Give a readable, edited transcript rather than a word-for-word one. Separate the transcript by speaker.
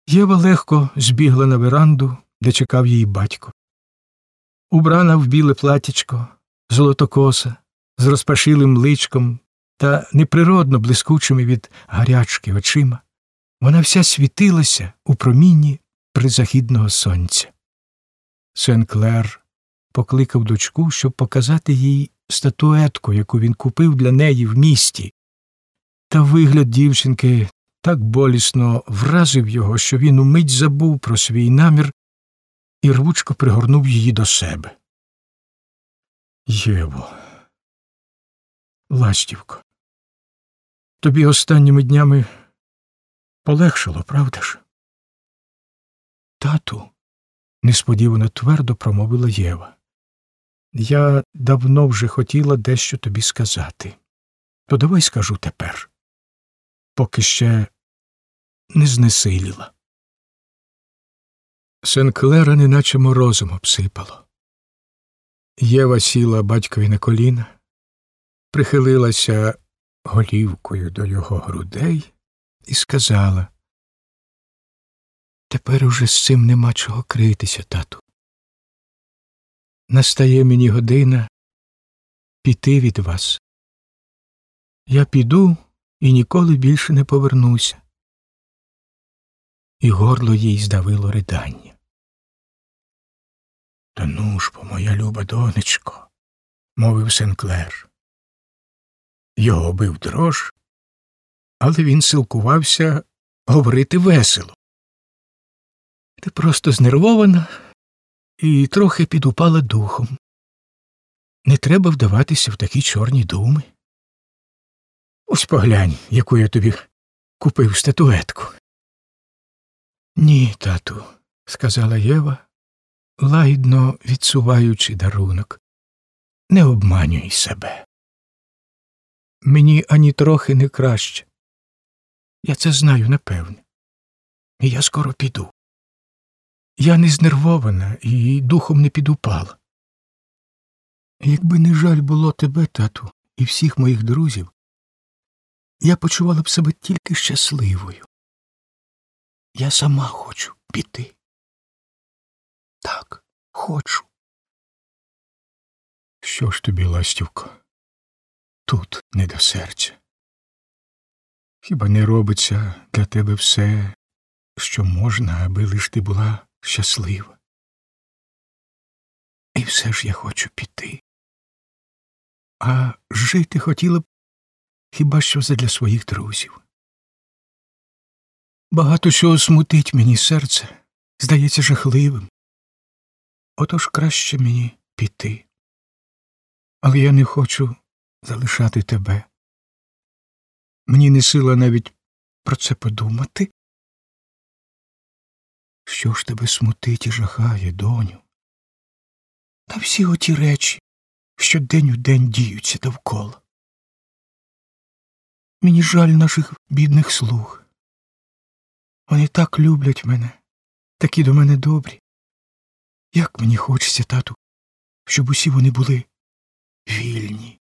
Speaker 1: Єва легко збігла на веранду, де чекав її батько. Убрана в біле платічко, золотокоса, з розпашилим личком та неприродно блискучими від гарячки очима, вона вся світилася у промінні призахідного сонця. Сен-Клер покликав дочку, щоб показати їй статуетку, яку він купив для неї в місті. Та вигляд дівчинки так болісно вразив його, що він умить забув про свій намір і рвучко пригорнув її до себе. «Єво, ластівко, тобі останніми днями полегшало, правда ж?» «Тату», – несподівано твердо промовила Єва, – «я давно вже хотіла дещо тобі сказати. То давай скажу тепер, поки ще не знесиліла». Сен-Клера неначе морозом обсипало. Єва сіла батькові на коліна, прихилилася голівкою до його грудей і сказала: «Тепер уже з цим нема чого критися, тату. Настає мені година піти від вас. Я піду і ніколи більше не повернуся». І горло їй здавило ридання. «Та ну ж бо, моя люба донечко», – мовив Сен-Клер. Його бив дрож, але він силкувався говорити весело. «Ти просто знервована і трохи підупала духом. Не треба вдаватися в такі чорні думи. Ось поглянь, яку я тобі купив статуетку». «Ні, тату», – сказала Єва, лагідно відсуваючи дарунок, – «не обманюй себе. Мені ані трохи не краще. Я це знаю напевне. І я скоро піду. Я не знервована і духом не підупала. Якби не жаль було тебе, тату, і всіх моїх друзів, я почувала б себе тільки щасливою. Я сама хочу піти. Так, хочу». «Що ж тобі, ластівко, тут не до серця? Хіба не робиться для тебе все, що можна, аби лиш ти була щаслива? І все ж я хочу піти. А жити хотіла б хіба що задля своїх друзів. Багато чого смутить мені серце, здається жахливим. Отож краще мені піти. Але я не хочу залишати тебе. Мені не сила навіть про це подумати». «Що ж тебе смутить і жахає, доню? Та всі оті речі, що день у день діються довкола. Мені жаль наших бідних слуг. Вони так люблять мене, такі до мене добрі. Як мені хочеться, тату, щоб усі вони були вільні.